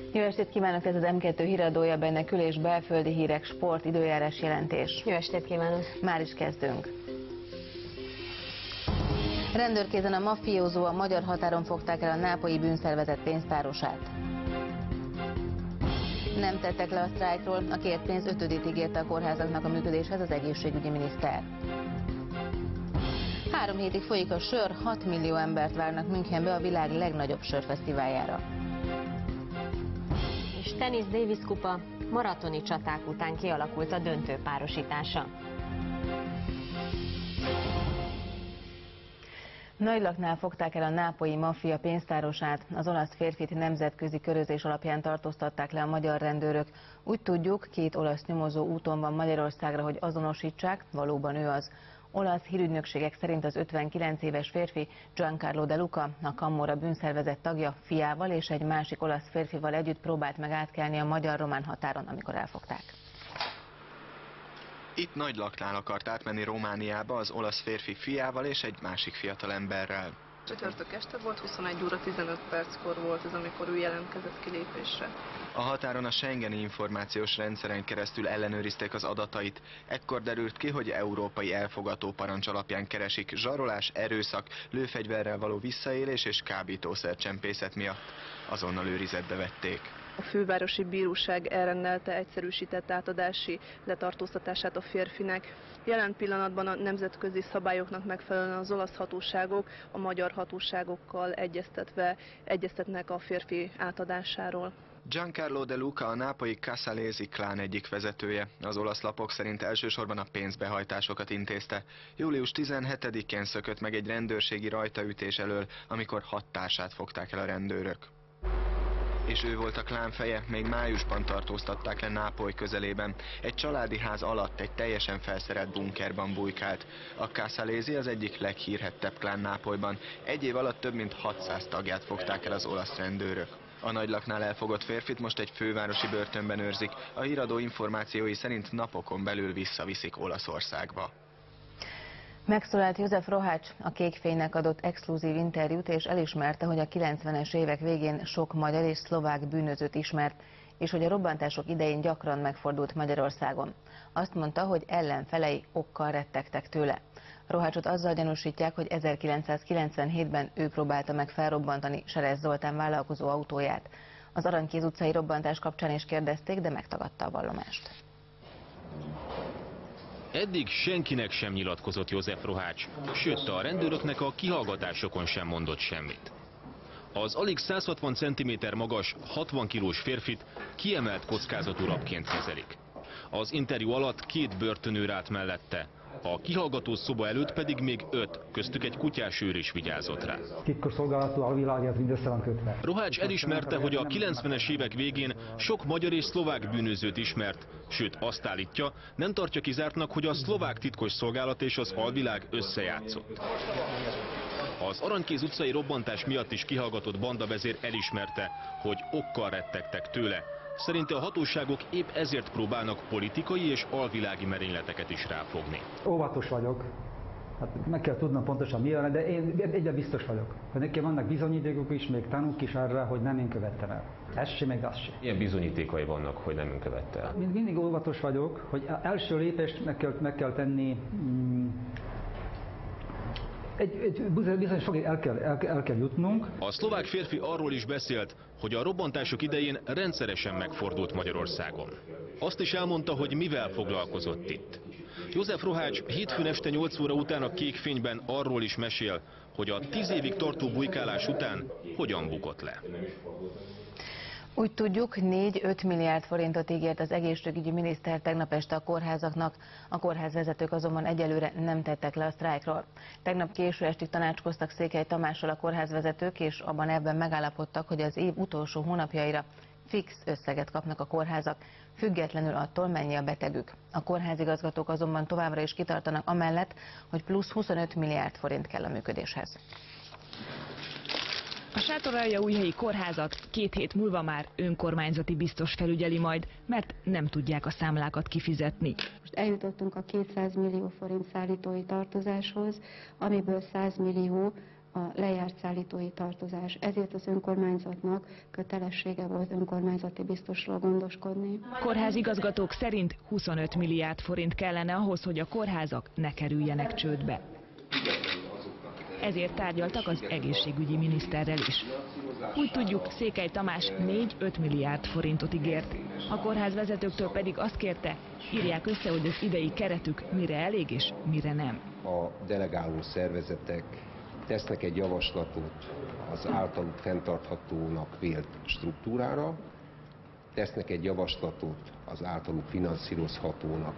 Jó estét kívánok, ez az M2 híradója, benne kül- és belföldi hírek, sport, időjárás jelentés. Jó estét kívánok! Már is kezdünk. Rendőrkézen a maffiózó, a magyar határon fogták el a nápolyi bűnszervezet pénztárosát. Nem tettek le a sztrájkról, a kért pénz 5-ét ígérte a kórházaknak a működéshez az egészségügyi miniszter. 3 hétig folyik a sör, 6 millió embert várnak Münchenbe a világ legnagyobb sörfesztiváljára. És tenisz Davis kupa, maratoni csaták után kialakult a döntő párosítása. Nagylaknál fogták el a nápolyi maffia pénztárosát, az olasz férfit nemzetközi körözés alapján tartóztatták le a magyar rendőrök. Úgy tudjuk, 2 olasz nyomozó úton van Magyarországra, hogy azonosítsák, valóban ő az. Olasz hírügynökségek szerint az 59 éves férfi Giancarlo De Luca, a Camorra bűnszervezet tagja, fiával és egy másik olasz férfival együtt próbált meg átkelni a magyar-román határon, amikor elfogták. Itt Nagylaknál akart átmenni Romániába az olasz férfi fiával és egy másik fiatalemberrel. Csütörtök este volt, 21 óra 15 perckor volt ez, amikor ő jelentkezett kilépésre. A határon a Schengeni információs rendszeren keresztül ellenőrizték az adatait. Ekkor derült ki, hogy európai elfogató parancs alapján keresik zsarolás, erőszak, lőfegyverrel való visszaélés és kábítószercsempészet miatt. Azonnal őrizetbe vették. A fővárosi bíróság elrendelte egyszerűsített átadási letartóztatását a férfinek. Jelen pillanatban a nemzetközi szabályoknak megfelelően az olasz hatóságok a magyar hatóságokkal egyeztetnek a férfi átadásáról. Giancarlo De Luca a nápolyi Casalesi klán egyik vezetője. Az olasz lapok szerint elsősorban a pénzbehajtásokat intézte. Július 17-én szökött meg egy rendőrségi rajtaütés elől, amikor 6 társát fogták el a rendőrök. És ő volt a klán feje, még májusban tartóztatták le Nápoly közelében. Egy családi ház alatt egy teljesen felszerelt bunkerban bujkált. A Casalesi az egyik leghírhettebb klán Nápolyban. Egy év alatt több mint 600 tagját fogták el az olasz rendőrök. A Nagylaknál elfogott férfit most egy fővárosi börtönben őrzik. A híradó információi szerint napokon belül visszaviszik Olaszországba. Megszólalt József Rohács, a Kékfénynek adott exkluzív interjút, és elismerte, hogy a 90-es évek végén sok magyar és szlovák bűnözőt ismert, és hogy a robbantások idején gyakran megfordult Magyarországon. Azt mondta, hogy ellenfelei okkal rettegtek tőle. Rohácsot azzal gyanúsítják, hogy 1997-ben ő próbálta meg felrobbantani Seresz Zoltán vállalkozó autóját. Az Aranykéz utcai robbantás kapcsán is kérdezték, de megtagadta a vallomást. Eddig senkinek sem nyilatkozott József Rohács, sőt a rendőröknek a kihallgatásokon sem mondott semmit. Az alig 160 cm magas, 60 kilós férfit kiemelt kockázatú rabként kezelik. Az interjú alatt 2 börtönőr állt mellette, a kihallgató szoba előtt pedig még 5, köztük egy kutyás őr is vigyázott rá. Titkosszolgálatú alvilágért mindössze van kötve. Rohács elismerte, hogy a 90-es évek végén sok magyar és szlovák bűnözőt ismert, sőt azt állítja, nem tartja kizártnak, hogy a szlovák titkosszolgálat és az alvilág összejátszott. Az Aranykéz utcai robbantás miatt is kihallgatott bandavezér elismerte, hogy okkal rettegtek tőle. Szerinte a hatóságok épp ezért próbálnak politikai és alvilági merényleteket is ráfogni. Óvatos vagyok. Hát meg kell tudnom pontosan mi van, de én egyre biztos vagyok. Hogy nekem vannak bizonyítékok is, még tanúk is arra, hogy nem én követtem el. Ez se, meg az se. Milyen bizonyítékai vannak, hogy nem ön követte el? Mindig óvatos vagyok, hogy első lépést meg kell tenni. Egy bizonyos fogig el kell jutnunk. A szlovák férfi arról is beszélt, hogy a robbantások idején rendszeresen megfordult Magyarországon. Azt is elmondta, hogy mivel foglalkozott itt. József Rohács hétfőn este 8 óra után a Kékfényben arról is mesél, hogy a 10 évig tartó bujkálás után hogyan bukott le. Úgy tudjuk, 4-5 milliárd forintot ígért az egészségügyi miniszter tegnap este a kórházaknak. A kórházvezetők azonban egyelőre nem tettek le a sztrájkról. Tegnap késő estig tanácskoztak Székely Tamással a kórházvezetők, és abban ebben megállapodtak, hogy az év utolsó hónapjaira fix összeget kapnak a kórházak, függetlenül attól, mennyi a betegük. A kórházigazgatók azonban továbbra is kitartanak amellett, hogy plusz 25 milliárd forint kell a működéshez. A Sátoraljaújhelyi kórházat 2 hét múlva már önkormányzati biztos felügyeli majd, mert nem tudják a számlákat kifizetni. Most eljutottunk a 200 millió forint szállítói tartozáshoz, amiből 100 millió a lejárt szállítói tartozás. Ezért az önkormányzatnak kötelessége volt önkormányzati biztosról gondoskodni. Kórházigazgatók szerint 25 milliárd forint kellene ahhoz, hogy a kórházak ne kerüljenek csődbe. Ezért tárgyaltak az egészségügyi miniszterrel is. Úgy tudjuk, Székely Tamás 4-5 milliárd forintot ígért. A kórházvezetőktől pedig azt kérte, írják össze, hogy az idei keretük mire elég és mire nem. A delegáló szervezetek tesznek egy javaslatot az általuk fenntarthatónak vélt struktúrára, tesznek egy javaslatot az általuk finanszírozhatónak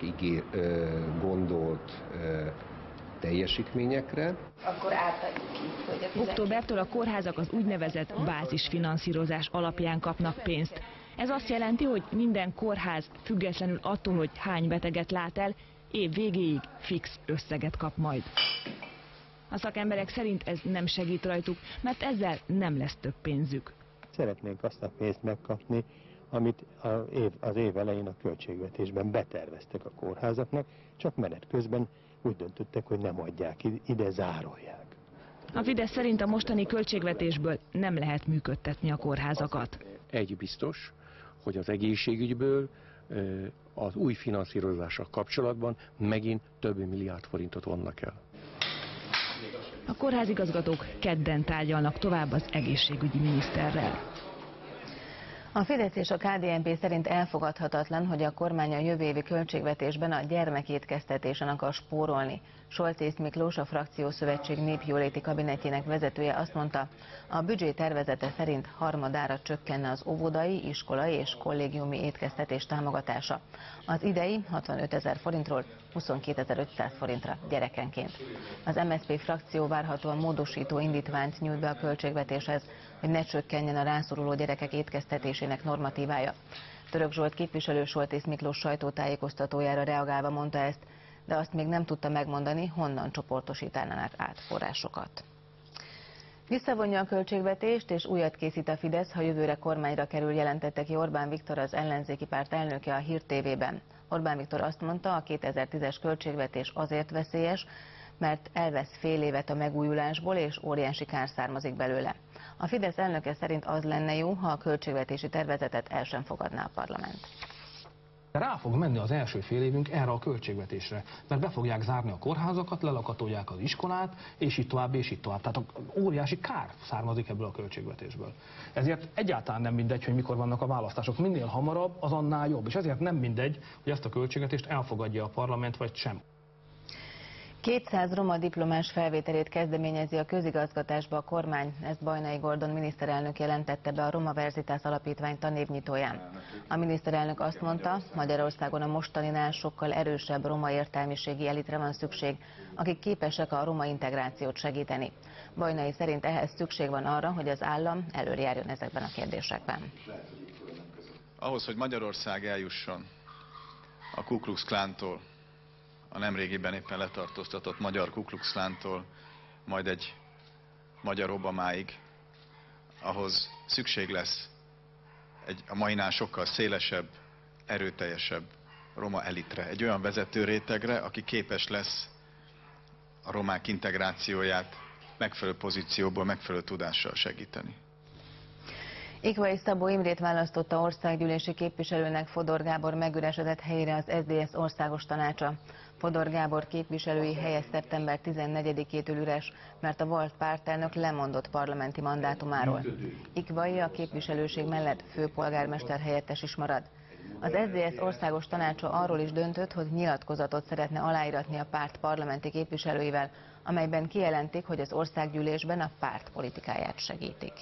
gondolt teljesítményekre. Akkor átadjuk ki, hogy Októbertől a kórházak az úgynevezett bázisfinanszírozás alapján kapnak pénzt. Ez azt jelenti, hogy minden kórház, függetlenül attól, hogy hány beteget lát el, év végéig fix összeget kap majd. A szakemberek szerint ez nem segít rajtuk, mert ezzel nem lesz több pénzük. Szeretnénk azt a pénzt megkapni, amit az év elején a költségvetésben beterveztek a kórházaknak, csak menet közben úgy döntöttek, hogy nem adják ide, zárolják. A Fidesz szerint a mostani költségvetésből nem lehet működtetni a kórházakat. Egy biztos, hogy az egészségügyből az új finanszírozással kapcsolatban megint több milliárd forintot vonnak el. A kórházigazgatók kedden tárgyalnak tovább az egészségügyi miniszterrel. A Fidesz és a KDNP szerint elfogadhatatlan, hogy a kormány a jövő évi költségvetésben a gyermekétkeztetésen akar spórolni. Soltész Miklós, a Frakciószövetség népjóléti kabinetjének vezetője azt mondta, a büdzsé tervezete szerint harmadára csökkenne az óvodai, iskolai és kollégiumi étkeztetés támogatása. Az idei 65 000 forintról 22 500 forintra gyerekenként. Az MSZP frakció várhatóan módosító indítványt nyújt be a költségvetéshez, hogy ne csökkenjen a rászoruló gyerekek étkeztetésének normatívája. Török Zsolt képviselő Soltész Miklós sajtótájékoztatójára reagálva mondta ezt, de azt még nem tudta megmondani, honnan csoportosítanának át forrásokat. Visszavonja a költségvetést és újat készít a Fidesz, ha jövőre kormányra kerül, jelentette ki Orbán Viktor, az ellenzéki párt elnöke a Hír TV-ben. Orbán Viktor azt mondta, a 2010-es költségvetés azért veszélyes, mert elvesz fél évet a megújulásból és óriási kár származik belőle. A Fidesz elnöke szerint az lenne jó, ha a költségvetési tervezetet el sem fogadná a parlament. Rá fog menni az első fél évünk erre a költségvetésre, mert be fogják zárni a kórházakat, lelakatolják az iskolát, és így tovább, és így tovább. Tehát óriási kár származik ebből a költségvetésből. Ezért egyáltalán nem mindegy, hogy mikor vannak a választások. Minél hamarabb, az annál jobb. És ezért nem mindegy, hogy ezt a költségvetést elfogadja a parlament, vagy sem. 200 roma diplomás felvételét kezdeményezi a közigazgatásba a kormány, ezt Bajnai Gordon miniszterelnök jelentette be a Roma Verzitas Alapítvány tanévnyitóján. A miniszterelnök azt mondta, Magyarországon a mostaninál sokkal erősebb roma értelmiségi elitre van szükség, akik képesek a roma integrációt segíteni. Bajnai szerint ehhez szükség van arra, hogy az állam előjárjon ezekben a kérdésekben. Ahhoz, hogy Magyarország eljusson a Ku Klux Klántól, a nemrégiben éppen letartóztatott magyar Ku Klux Klántól, majd egy magyar Obamáig, ahhoz szükség lesz egy a mainál sokkal szélesebb, erőteljesebb roma elitre, egy olyan vezető rétegre, aki képes lesz a romák integrációját megfelelő pozícióból, megfelelő tudással segíteni. Ikvai Szabó Imrét választotta országgyűlési képviselőnek Fodor Gábor megüresedett helyére az SZDSZ országos tanácsa. Fodor Gábor képviselői helye szeptember 14-től üres, mert a volt pártelnök lemondott parlamenti mandátumáról. Ikvai a képviselőség mellett főpolgármester helyettes is marad. Az SZDSZ országos tanácsa arról is döntött, hogy nyilatkozatot szeretne aláíratni a párt parlamenti képviselőivel, amelyben kijelentik, hogy az országgyűlésben a párt politikáját segítik.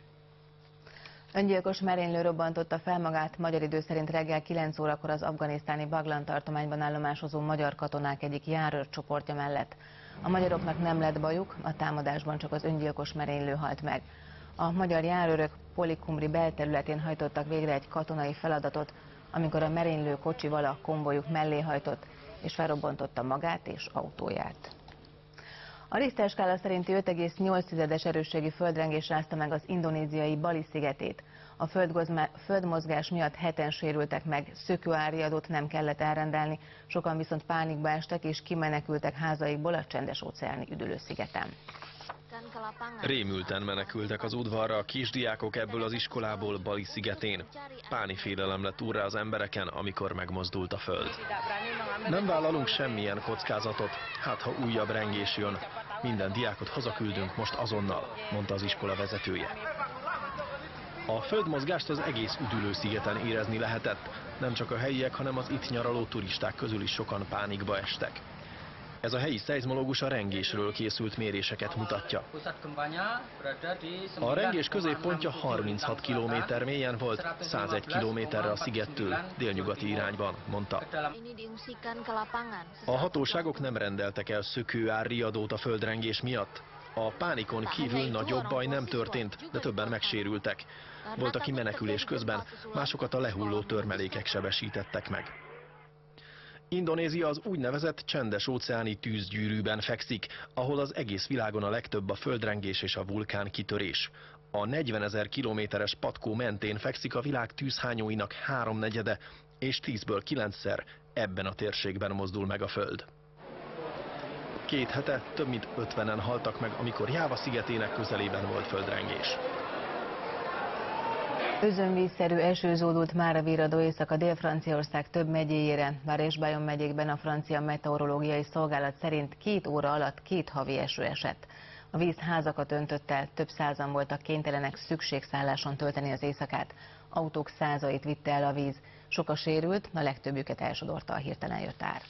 Öngyilkos merénylő robbantotta fel magát magyar idő szerint reggel 9 órakor az afganisztáni Baglan tartományban állomásozó magyar katonák egyik járőrcsoportja mellett. A magyaroknak nem lett bajuk, a támadásban csak az öngyilkos merénylő halt meg. A magyar járőrök Polikumri belterületén hajtottak végre egy katonai feladatot, amikor a merénylő kocsival a konvojuk mellé hajtott, és felrobbantotta magát és autóját. A Richter skála szerinti 5,8-es erősségű földrengés rázta meg az indonéziai Bali szigetét. A földmozgás miatt 7-en sérültek meg, szökőáriadót nem kellett elrendelni, sokan viszont pánikba estek és kimenekültek házaikból a Csendes-óceáni üdülőszigeten. Rémülten menekültek az udvarra a kisdiákok ebből az iskolából Bali szigetén. Páni félelem lett úrrá az embereken, amikor megmozdult a föld. Nem vállalunk semmilyen kockázatot, hát ha újabb rengés jön. Minden diákot hazaküldünk most azonnal, mondta az iskola vezetője. A földmozgást az egész Üdülő-szigeten érezni lehetett. Nem csak a helyiek, hanem az itt nyaraló turisták közül is sokan pánikba estek. Ez a helyi szeizmológus a rengésről készült méréseket mutatja. A rengés középpontja 36 km mélyen volt, 101 kilométerre a szigettől, délnyugati irányban, mondta. A hatóságok nem rendeltek el szökőárriadót a földrengés miatt. A pánikon kívül nagyobb baj nem történt, de többen megsérültek. Volt, aki menekülés közben, másokat a lehulló törmelékek sebesítettek meg. Indonézia az úgynevezett csendes-óceáni tűzgyűrűben fekszik, ahol az egész világon a legtöbb a földrengés és a vulkán kitörés. A 40 000 kilométeres patkó mentén fekszik a világ tűzhányóinak 3/4, és 10-ből 9-szer ebben a térségben mozdul meg a föld. 2 hete több mint 50-en haltak meg, amikor Jáva szigetének közelében volt földrengés. Özönvízszerű eső zúdult mára virradó éjszaka Dél-Franciaország több megyéjére. Var és Bayonne megyékben a francia meteorológiai szolgálat szerint 2 óra alatt 2 havi eső esett. A víz házakat öntött el, több százan voltak kénytelenek szükségszálláson tölteni az éjszakát. Autók százait vitte el a víz. Sok a sérült, a legtöbbjüket elsodorta a hirtelen jött ár.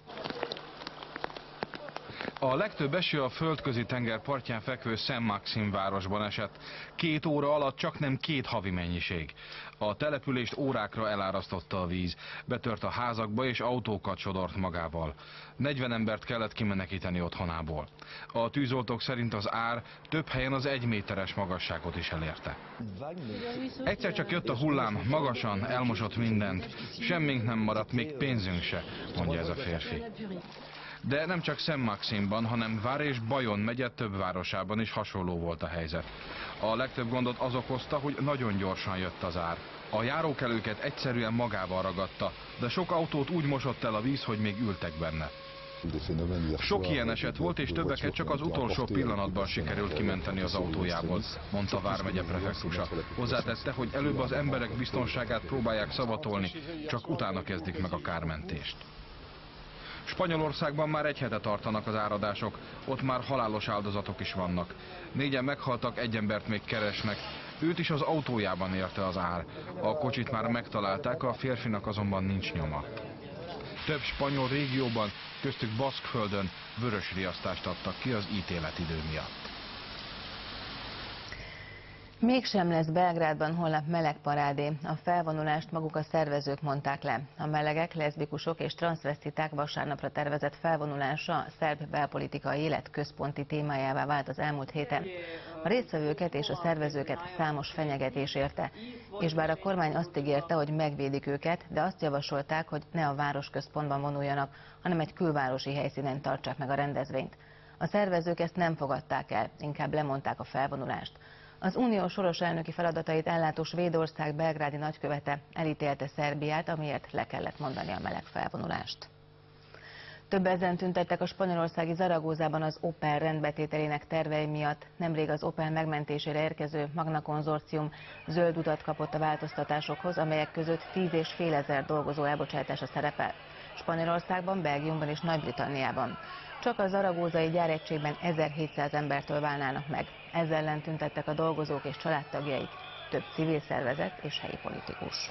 A legtöbb eső a földközi tenger partján fekvő Saint-Maxime városban esett. 2 óra alatt csaknem 2 havi mennyiség. A települést órákra elárasztotta a víz. Betört a házakba és autókat sodort magával. 40 embert kellett kimenekíteni otthonából. A tűzoltók szerint az ár több helyen az 1 méteres magasságot is elérte. Egyszer csak jött a hullám, magasan elmosott mindent. Semmink nem maradt, még pénzünk se, mondja ez a férfi. De nem csak Saint-Maxime-ban, hanem Var és Bayonne megye több városában is hasonló volt a helyzet. A legtöbb gondot az okozta, hogy nagyon gyorsan jött az ár. A járókelőket egyszerűen magával ragadta, de sok autót úgy mosott el a víz, hogy még ültek benne. Sok ilyen eset volt, és többeket csak az utolsó pillanatban sikerült kimenteni az autójából, mondta Vármegye prefektusa. Hozzátette, hogy előbb az emberek biztonságát próbálják szavatolni, csak utána kezdik meg a kármentést. Spanyolországban már 1 hete tartanak az áradások, ott már halálos áldozatok is vannak. 4-en meghaltak, 1 embert még keresnek, őt is az autójában érte az ár. A kocsit már megtalálták, a férfinak azonban nincs nyoma. Több spanyol régióban, köztük Baszkföldön vörös riasztást adtak ki az ítéletidő miatt. Mégsem lesz Belgrádban holnap melegparádé. A felvonulást maguk a szervezők mondták le. A melegek, leszbikusok és transzvesztiták vasárnapra tervezett felvonulása a szerb belpolitikai élet központi témájává vált az elmúlt héten. A résztvevőket és a szervezőket számos fenyegetés érte, és bár a kormány azt ígérte, hogy megvédik őket, de azt javasolták, hogy ne a városközpontban vonuljanak, hanem egy külvárosi helyszínen tartsák meg a rendezvényt. A szervezők ezt nem fogadták el, inkább lemondták a felvonulást. Az unió soros elnöki feladatait ellátó Svédország belgrádi nagykövete elítélte Szerbiát, amiért le kellett mondani a meleg felvonulást. Több ezen tüntettek a spanyolországi Zaragozában az Opel rendbetételének tervei miatt. Nemrég az Opel megmentésére érkező Magna konzorcium zöld utat kapott a változtatásokhoz, amelyek között 10 500 dolgozó elbocsátása szerepel. Spanyolországban, Belgiumban és Nagy-Britanniában. Csak a zaragózai gyáregységben 1700 embertől válnának meg. Ezzel ellen tüntettek a dolgozók és családtagjaik, több civil szervezet és helyi politikus.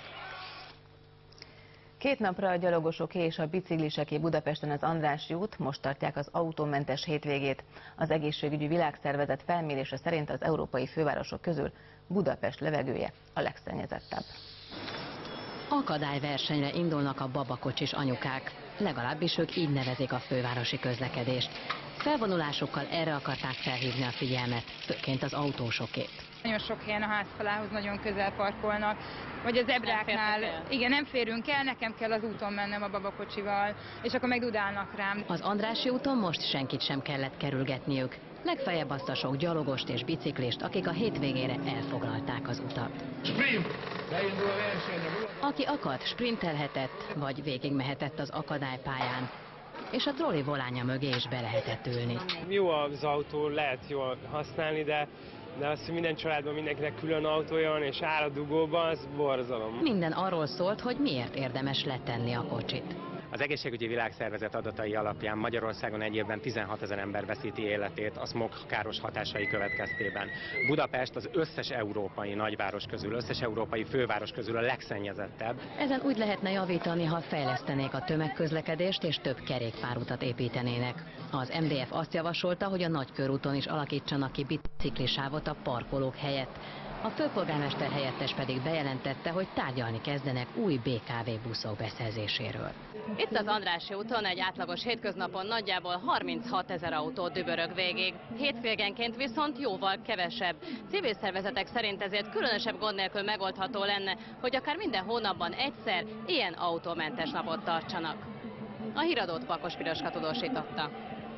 2 napra a gyalogosoké és a bicikliseké Budapesten az Andrássy út, most tartják az autómentes hétvégét. Az Egészségügyi Világszervezet felmérése szerint az európai fővárosok közül Budapest levegője a legszennyezettebb. Akadályversenyre indulnak a babakocsis anyukák, legalábbis ők így nevezik a fővárosi közlekedést. Felvonulásokkal erre akarták felhívni a figyelmet, főként az autósokét. Nagyon sok helyen a házfalához nagyon közel parkolnak, vagy az ebráknál, igen, nem férünk el, nekem kell az úton mennem a babakocsival, és akkor meg dudálnak rám. Az Andrássy úton most senkit sem kellett kerülgetniük. Legfeljebb azt a sok gyalogost és biciklist, akik a hétvégére elfoglalták az utat. Sprint! Beindul a versenyre! Aki akart, sprintelhetett, vagy végigmehetett az akadálypályán. és a troli volánja mögé is be lehetett ülni. Jó az autó, lehet jól használni, de az, hogy minden családban mindenkinek külön autója van, és áll a dugóban, az borzalom. Minden arról szólt, hogy miért érdemes letenni a kocsit. Az Egészségügyi Világszervezet adatai alapján Magyarországon egy évben 16 000 ember veszíti életét a smog káros hatásai következtében. Budapest az összes európai nagyváros közül, összes európai főváros közül a legszennyezettebb. Ezen úgy lehetne javítani, ha fejlesztenék a tömegközlekedést és több kerékpárutat építenének. Az MDF azt javasolta, hogy a Nagykörúton is alakítsanak ki biciklisávot a parkolók helyett. A főpolgármester helyettes pedig bejelentette, hogy tárgyalni kezdenek új BKV buszok beszerzéséről. Itt az Andrássy úton egy átlagos hétköznapon nagyjából 36 000 autó dübörög végig. Hétvégenként viszont jóval kevesebb. Civil szervezetek szerint ezért különösebb gond nélkül megoldható lenne, hogy akár minden hónapban egyszer ilyen autómentes napot tartsanak. A híradót Pakos Piroska tudósította.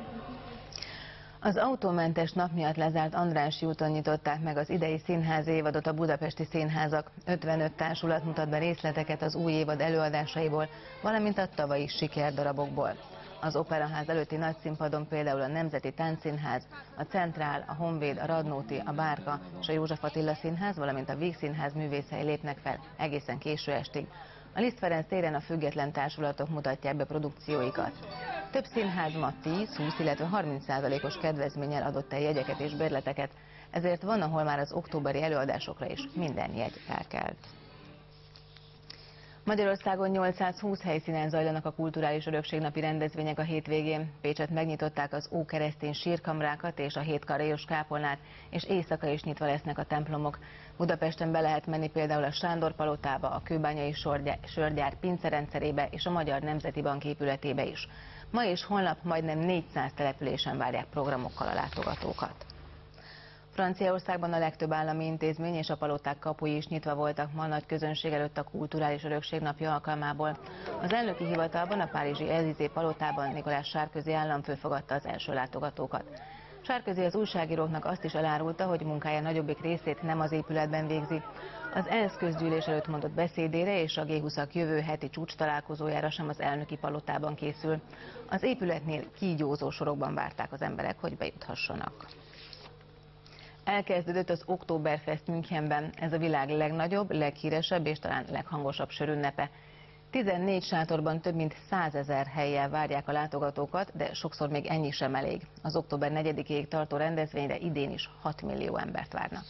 Az autómentes nap miatt lezárt Andrássy úton nyitották meg az idei színházi évadot a budapesti színházak. 55 társulat mutat be részleteket az új évad előadásaiból, valamint a tavalyi sikerdarabokból. Az Operaház előtti nagyszínpadon például a Nemzeti Táncszínház, a Centrál, a Honvéd, a Radnóti, a Bárka és a József Attila Színház, valamint a Vígszínház művészei lépnek fel egészen késő estig. A Liszt Ferenc téren a független társulatok mutatják be produkcióikat. Több színház ma 10-20, illetve 30%-os kedvezménnyel adott el jegyeket és bérleteket, ezért van, ahol már az októberi előadásokra is minden jegy felkelt. Magyarországon 820 helyszínen zajlanak a kulturális örökségnapi rendezvények a hétvégén. Pécset megnyitották az ókeresztény sírkamrákat és a 7 karajos kápolnát, és éjszaka is nyitva lesznek a templomok. Budapesten be lehet menni például a Sándor palotába, a Kőbányai sörgyár pincerendszerébe és a Magyar Nemzeti Bank épületébe is. Ma és holnap majdnem 400 településen várják programokkal a látogatókat. Franciaországban a legtöbb állami intézmény és a paloták kapui is nyitva voltak ma nagy közönség előtt a kulturális örökség napja alkalmából. Az elnöki hivatalban, a párizsi Élysée palotában Nicolas Sarkozy államfő fogadta az első látogatókat. Sarkozy az újságíróknak azt is elárulta, hogy munkája nagyobbik részét nem az épületben végzi. Az ENSZ közgyűlés előtt mondott beszédére és a G20-ak jövő heti csúcs találkozójára sem az elnöki palotában készül. Az épületnél kígyózó sorokban várták az emberek, hogy bejuthassanak. Elkezdődött az Oktoberfest Münchenben. Ez a világ legnagyobb, leghíresebb és talán leghangosabb sörünnepe. 14 sátorban több mint 100 000 hellyel várják a látogatókat, de sokszor még ennyi sem elég. Az október 4-ig tartó rendezvényre idén is 6 millió embert várnak.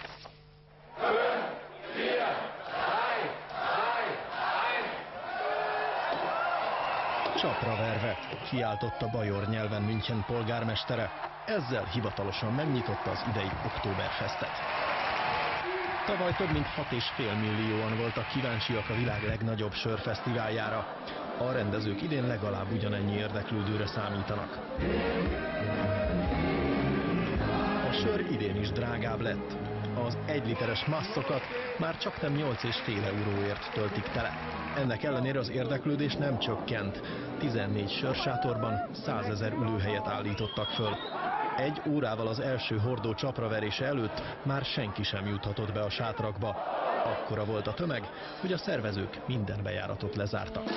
Csapra verve, kiáltotta bajor nyelven München polgármestere. Ezzel hivatalosan megnyitotta az idei Oktoberfestet. Tavaly több mint 6,5 millióan voltak kíváncsiak a világ legnagyobb sörfesztiváljára. A rendezők idén legalább ugyanennyi érdeklődőre számítanak. A sör idén is drágább lett. Az 1 literes masszokat már csaknem 8,5 euróért töltik tele. Ennek ellenére az érdeklődés nem csökkent. 14 sörsátorban 100 000 ülőhelyet állítottak föl. 1 órával az első hordó csapraverése előtt már senki sem juthatott be a sátrakba. Akkora volt a tömeg, hogy a szervezők minden bejáratot lezártak.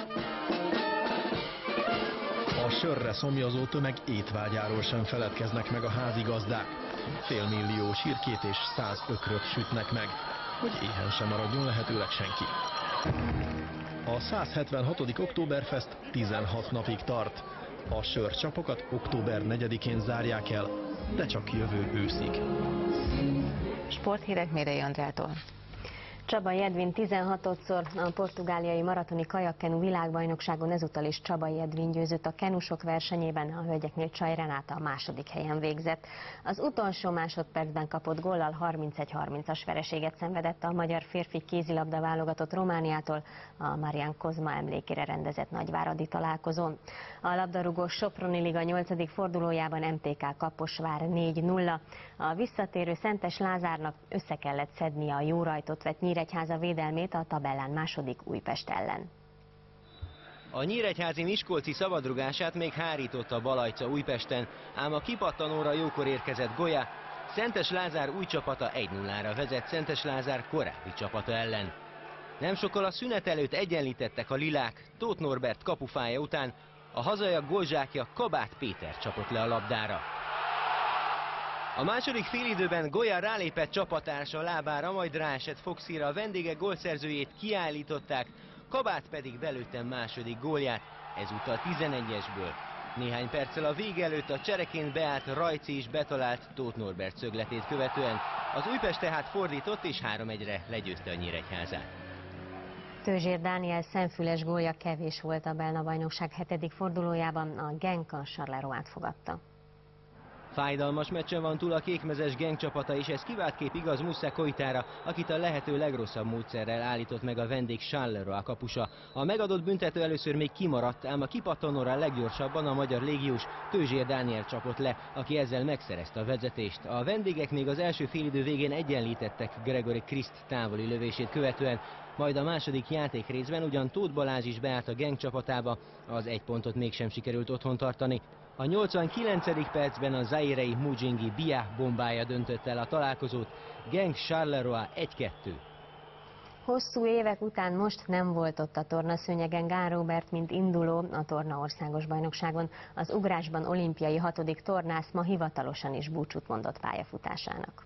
A sörre szomjazó tömeg étvágyáról sem feledkeznek meg a házigazdák. Félmillió csirkét és 100 ökröt sütnek meg, hogy éhen sem maradjon lehetőleg senki. A 176. Oktoberfest 16 napig tart. A sörcsapokat október 4-én zárják el, de csak jövő őszig. Sporthírek Mérei Andrától. Csabai Edvin 16-szor a portugáliai maratoni kajakkenu világbajnokságon, ezúttal is Csabai Edvin győzött a kenusok versenyében, a hölgyeknél Csaj Renáta a második helyen végzett. Az utolsó másodpercben kapott góllal 31-30-as vereséget szenvedett a magyar férfi kézilabda válogatott Romániától a Marián Kozma emlékére rendezett nagyváradi találkozón. A labdarúgós Soproni Liga 8. fordulójában MTK Kaposvár 4-0. A visszatérő Szentes Lázárnak össze kellett szednie a jó rajtot vett Nyíregyháza védelmét a tabellán második Újpest ellen. A nyíregyházi Miskolci szabadrugását még hárította Balajca Újpesten, ám a kipattanóra jókor érkezett Golya. Szentes Lázár új csapata 1-0-ra vezet Szentes Lázár korábbi csapata ellen. Nem sokkal a szünet előtt egyenlítettek a lilák, Tóth Norbert kapufája után A hazaiak gólzsákja Kabát Péter csapott le a labdára. A második félidőben Goya rálépett csapattársa lábára, majd ráesett Foxira, a vendégek gólszerzőjét kiállították, Kabát pedig belőtte második gólját, ezúttal 11-esből. Néhány perccel a vége előtt a csereként beállt Rajci is betalált Tóth Norbert szögletét követően. Az Újpest tehát fordított és 3-1-re legyőzte a Nyíregyházát. Tőzsér Dániel szemfüles gólja kevés volt a Belna-bajnokság 7. fordulójában, a Genk a Charleroi-t fogadta. Fájdalmas meccsen van túl a kékmezes Genk csapata is, ez kivált kép igaz Moussa Koitára, akit a lehető legrosszabb módszerrel állított meg a vendég Charleroi kapusa. A megadott büntető először még kimaradt, ám a kipattanóra leggyorsabban a magyar légiós Tőzsér Dániel csapott le, aki ezzel megszerezte a vezetést. A vendégek még az első félidő végén egyenlítettek Gregory Kriszt távoli lövését követően, majd a második játékrészben ugyan Tóth Balázs is beállt a Genk csapatába, az 1 pontot mégsem sikerült otthon tartani. A 89. percben a zairei Mujingi Bia bombája döntött el a találkozót, Genk Charleroi 1-2. Hosszú évek után most nem volt ott a tornaszőnyegen Gál Róbert, mint induló a torna országos bajnokságon. Az ugrásban olimpiai 6. tornász ma hivatalosan is búcsút mondott pályafutásának.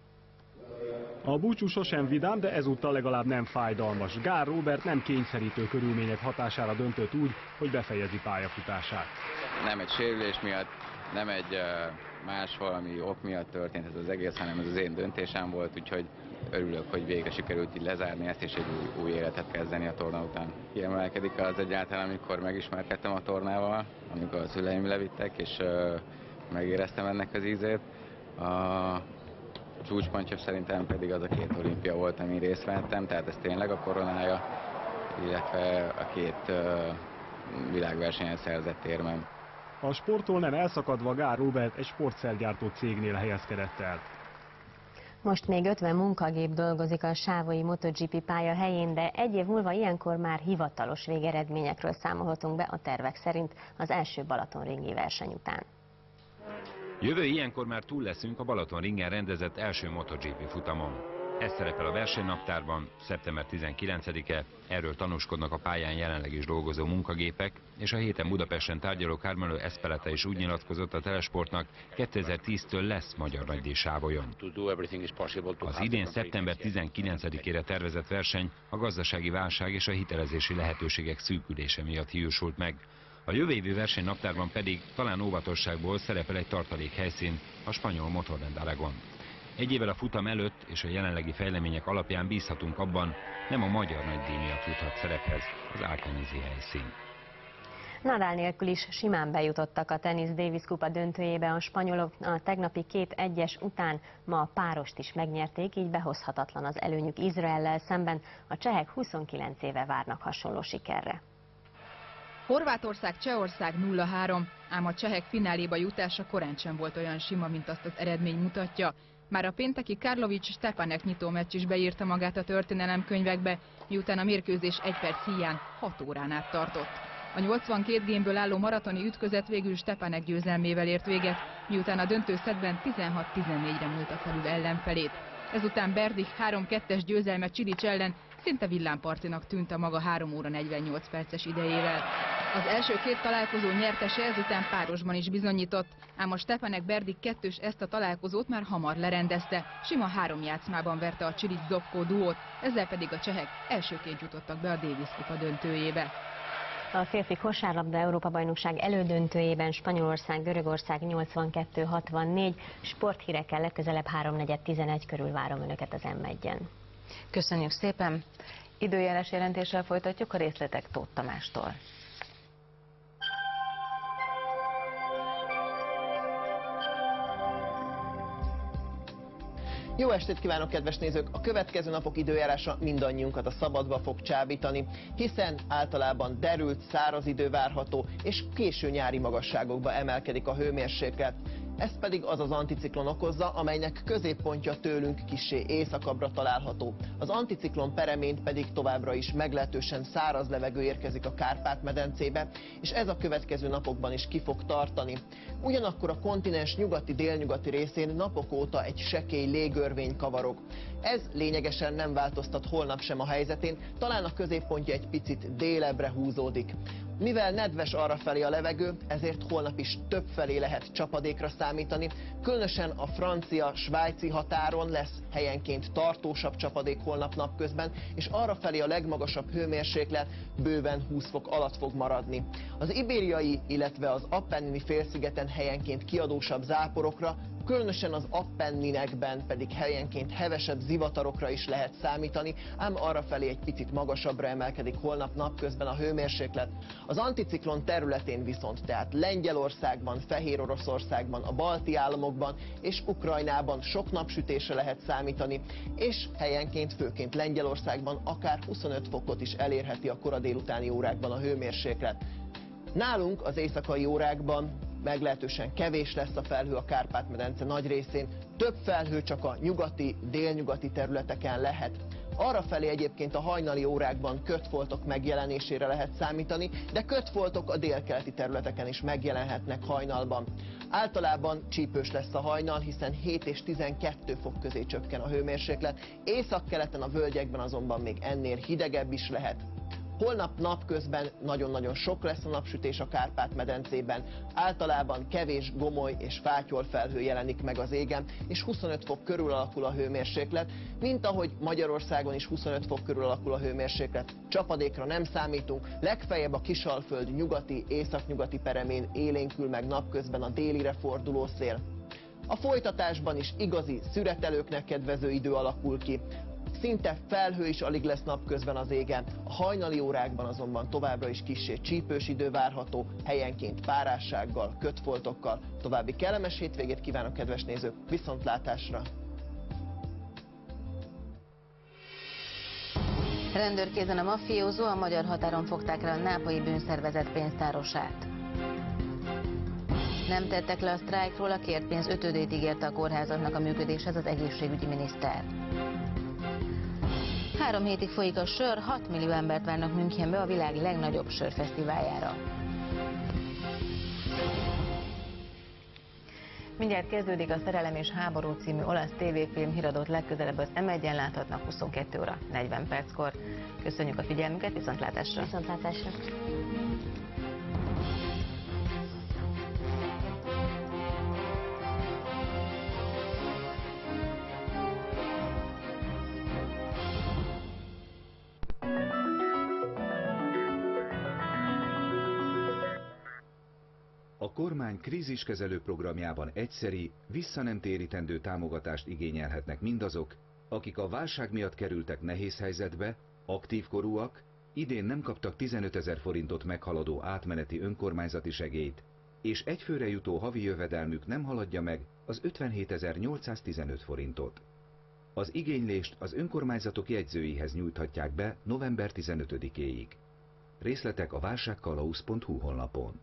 A búcsú sosem vidám, de ezúttal legalább nem fájdalmas. Gál Róbert nem kényszerítő körülmények hatására döntött úgy, hogy befejezi pályafutását. Nem egy sérülés miatt, nem egy más valami ok miatt történt ez az egész, hanem ez az én döntésem volt, úgyhogy örülök, hogy végre sikerült így lezárni ezt, és egy új életet kezdeni a torna után. Kiemelkedik az egyáltalán, amikor megismerkedtem a tornával, amikor a szüleim levittek, és megéreztem ennek az ízét. A csúcspontja szerintem pedig az a 2 olimpia volt, amin részt vettem, tehát ez tényleg a koronája, illetve a 2 világversenyen szerzett érmem. A sporttól nem elszakadva Gál Róbert egy sportszergyártó cégnél helyezkedett el. Most még 50 munkagép dolgozik a sávói MotoGP pálya helyén, de egy év múlva ilyenkor már hivatalos végeredményekről számolhatunk be a tervek szerint az első Balatonringi verseny után. Jövő ilyenkor már túl leszünk a Balatonringen rendezett első MotoGP futamon. Ez szerepel a versenynaptárban, szeptember 19-e, erről tanúskodnak a pályán jelenleg is dolgozó munkagépek, és a héten Budapesten tárgyaló Carmelo Ezpeleta is úgy nyilatkozott a Telesportnak, 2010-től lesz magyar nagydíj Sávolyon. Az idén szeptember 19-ére tervezett verseny a gazdasági válság és a hitelezési lehetőségek szűkülése miatt hiúsult meg. A jövő évi versenynaptárban pedig talán óvatosságból szerepel egy tartalékhelyszín, a spanyol Motorrend Aragon. Egy évvel a futam előtt és a jelenlegi fejlemények alapján bízhatunk abban, nem a magyar nagydíj miatt juthat szerephez az Alcanizi helyszín. Nadal nélkül is simán bejutottak a Tennis Davis Kupa döntőjébe a spanyolok. A tegnapi 2-1-es után ma a párost is megnyerték, így behozhatatlan az előnyük Izraellel szemben. A csehek 29 éve várnak hasonló sikerre. Horvátország-Csehország 0-3, ám a csehek fináléba jutása korán sem volt olyan sima, mint azt az eredmény mutatja. Már a pénteki Karlovics-Stepanek nyitó meccs is beírta magát a történelemkönyvekbe, miután a mérkőzés 1 perc híján 6 órán át tartott. A 82 gémből álló maratoni ütközet végül Stepanek győzelmével ért véget, miután a döntő szettben 16-14-re múlta felül ellenfelét. Ezután Berdych 3-2-es győzelme Csilics ellen szinte villámpartinak tűnt a maga 3 óra 48 perces idejével. Az első 2 találkozó nyertese ezután párosban is bizonyított, ám a Stepanek-Berdych 2-s ezt a találkozót már hamar lerendezte, sima 3 játszmában verte a Csilics-Zobko duót, ezzel pedig a csehek elsőként jutottak be a Davis Kupa döntőjébe. A férfi kosárlabda Európa-bajnokság elődöntőjében Spanyolország-Görögország 82-64. Sporthírekkel legközelebb 3:11 körül várom Önöket az M1-en. Köszönjük szépen! Időjárás jelentéssel folytatjuk, a részletek Tóth Tamástól. Jó estét kívánok, kedves nézők! A következő napok időjárása mindannyiunkat a szabadba fog csábítani, hiszen általában derült, száraz idő várható, és késő nyári magasságokba emelkedik a hőmérséklet. Ezt pedig az az anticiklon okozza, amelynek középpontja tőlünk kissé északabbra található. Az anticiklon pereményt pedig továbbra is meglehetősen száraz levegő érkezik a Kárpát-medencébe, és ez a következő napokban is ki fog tartani. Ugyanakkor a kontinens nyugati-délnyugati részén napok óta egy sekély légörvény kavarog. Ez lényegesen nem változtat holnap sem a helyzetén, talán a középpontja egy picit délebbre húzódik. Mivel nedves arrafelé a levegő, ezért holnap is többfelé lehet csapadékra számítani, különösen a francia-svájci határon lesz helyenként tartósabb csapadék holnap napközben, és arrafelé a legmagasabb hőmérséklet bőven 20 fok alatt fog maradni. Az ibériai, illetve az Appennini félszigeten helyenként kiadósabb záporokra, különösen az Appenninekben pedig helyenként hevesebb zivatarokra is lehet számítani, ám arrafelé egy picit magasabbra emelkedik holnap napközben a hőmérséklet. Az anticiklon területén viszont, tehát Lengyelországban, Fehéroroszországban, a balti államokban és Ukrajnában sok napsütésre lehet számítani, és helyenként, főként Lengyelországban akár 25 fokot is elérheti a kora délutáni órákban a hőmérséklet. Nálunk az éjszakai órákban meglehetősen kevés lesz a felhő a Kárpát-medence nagy részén, több felhő csak a nyugati, délnyugati területeken lehet. Arrafelé egyébként a hajnali órákban kötfoltok megjelenésére lehet számítani, de kötfoltok a délkeleti területeken is megjelenhetnek hajnalban. Általában csípős lesz a hajnal, hiszen 7 és 12 fok közé csökken a hőmérséklet, északkeleten a völgyekben azonban még ennél hidegebb is lehet. Holnap napközben nagyon-nagyon sok lesz a napsütés a Kárpát-medencében, általában kevés gomoly és fátyol felhő jelenik meg az égen, és 25 fok körül alakul a hőmérséklet, mint ahogy Magyarországon is 25 fok körül alakul a hőmérséklet. Csapadékra nem számítunk, legfeljebb a Kisalföld nyugati, északnyugati peremén élénkül meg napközben a délire forduló szél. A folytatásban is igazi szüretelőknek kedvező idő alakul ki. Szinte felhő is alig lesz napközben az égen, a hajnali órákban azonban továbbra is kissé csípős idő várható, helyenként párássággal, kötfoltokkal. További kellemes hétvégét kívánok, kedves nézők, viszontlátásra! Rendőrkézen a maffiózó, a magyar határon fogták el a nápolyi bűnszervezet pénztárosát. Nem tettek le a sztrájkról, a kért pénz 5-ödét ígérte a kórházaknak a működéshez az egészségügyi miniszter. 3 hétig folyik a sör, 6 millió embert várnak Münchenbe a világ legnagyobb sörfesztiváljára. Mindjárt kezdődik a Szerelem és háború című olasz tévéfilm, híradót legközelebb az M1-en láthatnak 22 óra 40 perckor. Köszönjük a figyelmüket, viszontlátásra! Viszontlátásra! A kormány kríziskezelő programjában egyszeri, visszanemtérítendő támogatást igényelhetnek mindazok, akik a válság miatt kerültek nehéz helyzetbe, aktív korúak, idén nem kaptak 15 000 forintot meghaladó átmeneti önkormányzati segélyt, és egyfőre jutó havi jövedelmük nem haladja meg az 57 815 forintot. Az igénylést az önkormányzatok jegyzőihez nyújthatják be november 15-éig. Részletek a válságkalauz.hu honlapon.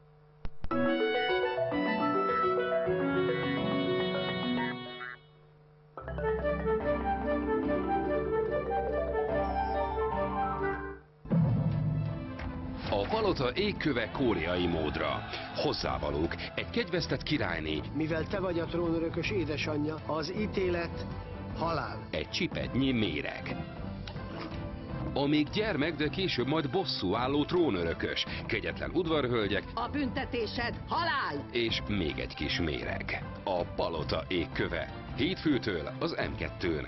A palota égköve koreai módra. Hozzávalók, egy kegyvesztett királyné. Mivel te vagy a trónörökös édesanyja, az ítélet halál. Egy csipetnyi méreg. A még gyermek, de később majd bosszúálló trónörökös, kegyetlen udvarhölgyek. A büntetésed halál! És még egy kis méreg. A palota égköve. Hétfőtől az M2-n.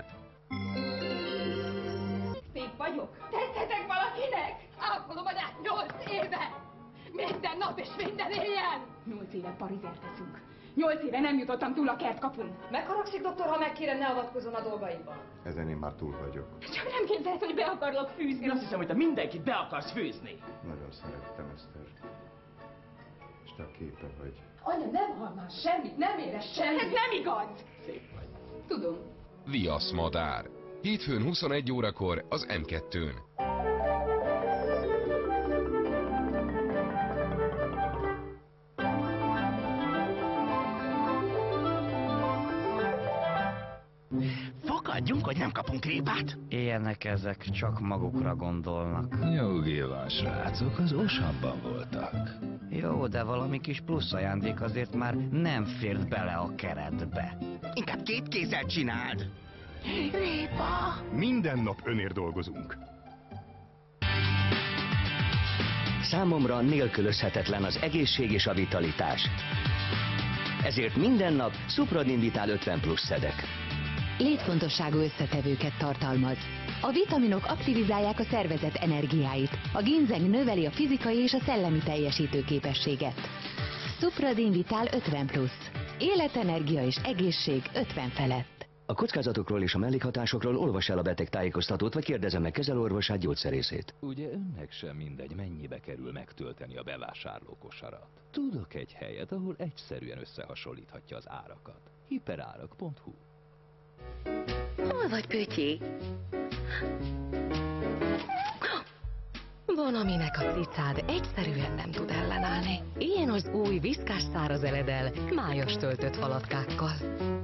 Szép vagyok? Tetszetek valakinek? Ápolom át 8 éve! Minden nap és minden éjjel! 8 éve Parizért teszünk. 8 éve nem jutottam túl a kertkapun. Megharagszik, doktor, ha megkérem, ne avatkozzon a dolgaimba. Ezen én már túl vagyok. Csak nem képzeled, hogy be akarlak fűzni. Én azt hiszem, hogy te mindenkit be akarsz főzni. Nagyon szerettem, Eszter. És te a képe vagy. Anya, nem hall már semmit, nem érez semmit. Ez nem igaz. Szép vagy. Tudom. Viaszmadár. Hétfőn 21 órakor az M2-n. Maradjunk, hogy nem kapunk répát? Ilyenek ezek, csak magukra gondolnak. Nyugi van, srácok, az osamban voltak. Jó, de valami kis plusz ajándék azért már nem fért bele a keretbe. Inkább két kézzel csináld. Répa! Minden nap önért dolgozunk. Számomra nélkülözhetetlen az egészség és a vitalitás. Ezért minden nap Supradin Vital 50 plusz szedek. Létfontosságú összetevőket tartalmaz. A vitaminok aktivizálják a szervezet energiáit. A ginzeng növeli a fizikai és a szellemi teljesítőképességet. Supradin Vital 50 plusz. Életenergia és egészség 50 felett. A kockázatokról és a mellékhatásokról olvas el a betegtájékoztatót, vagy kérdezze meg kezelőorvosát, gyógyszerészét. Ugye önnek sem mindegy, mennyibe kerül megtölteni a bevásárlókosarat. Tudok egy helyet, ahol egyszerűen összehasonlíthatja az árakat. Hiperárak.hu. Hol vagy, Pötyi? Van, aminek a cicád egyszerűen nem tud ellenállni. Ilyen az új viszkás száraz eledel, májas töltött halatkákkal.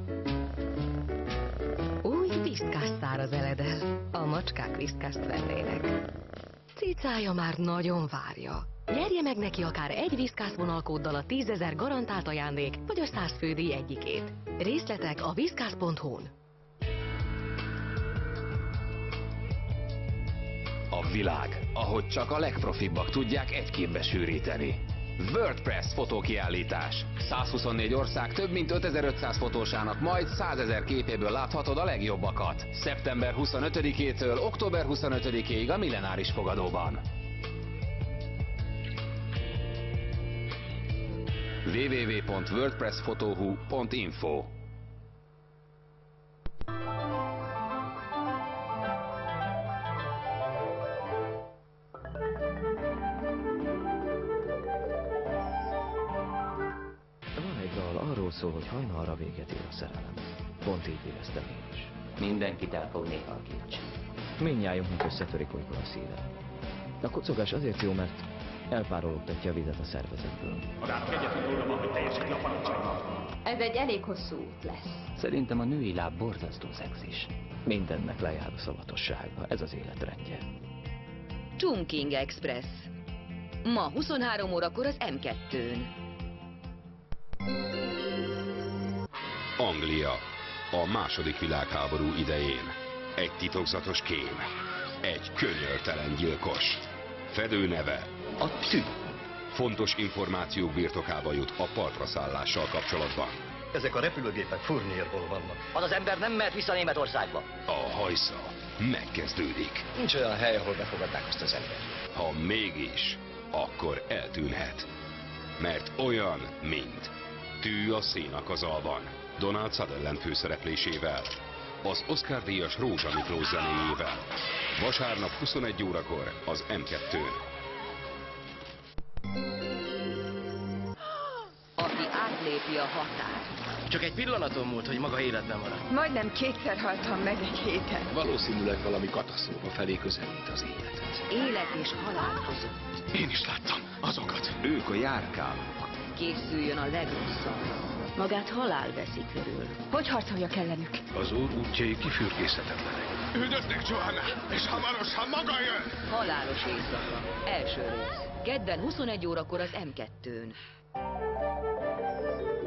Új viszkás száraz eledel. A macskák viszkászt vennének. Cicája már nagyon várja. Nyerje meg neki akár egy viszkász vonalkóddal a 10 000 garantált ajándék, vagy a 100 fődíj egyikét. Részletek a viszkász.hu-n. A világ, ahogy csak a legprofibbak tudják egy képbe sűríteni. WordPress fotókiállítás. 124 ország több mint 5500 fotósának majd 100 000 képéből láthatod a legjobbakat. Szeptember 25-től október 25-ig a Millenáris fogadóban. www.wordpressfotohu.info. Arról szól, hogy hajnalra véget ér a szerelem. Pont így éreztem én is. Mindenkit el fog néha a kincs. Mindnyájunknak összetörik olykor a szíve. A kocogás azért jó, mert elpárologtatja a vizet a szervezetből. Magának egyetlen dolga van, hogy teljesíteni a parancsaimat. Ez egy elég hosszú út lesz. Szerintem a női láb borzasztó szexis. Mindennek lejár a szavatossága, ez az életrendje. Chungking Express. Ma 23 órakor az M2-n. Anglia. A második világháború idején. Egy titokzatos kém. Egy könyörtelen gyilkos. Fedőneve a Tű. Fontos információk birtokába jut a partraszállással kapcsolatban. Ezek a repülőgépek Fournierból vannak. Az az ember nem mehet vissza Németországba. A hajsza megkezdődik. Nincs olyan hely, ahol befogadnák azt az embert. Ha mégis, akkor eltűnhet. Mert olyan, mint Tű a szénakazalban. Donald Sutherland főszereplésével. Az Oscar-díjas Rózsa Miklós zenéjével. Vasárnap 21 órakor az M2-n. Aki átlépi a határ. Csak egy pillanatom múlt, hogy maga életben maradt. Majdnem kétszer haltam meg egy héten. Valószínűleg valami katasztrófa felé közelít az életet. Élet és halál között. Én is láttam azokat. Ők a járkálók. Készüljön a legrosszabbra. Magát halál veszi körül. Hogy harcoljak ellenük? Az úr útjai kifürkészhetetlenek. Üldöznek Johanna, és hamarosan maga jön! Halálos éjszaka. Első rész. Kedden 21 órakor az M2-n.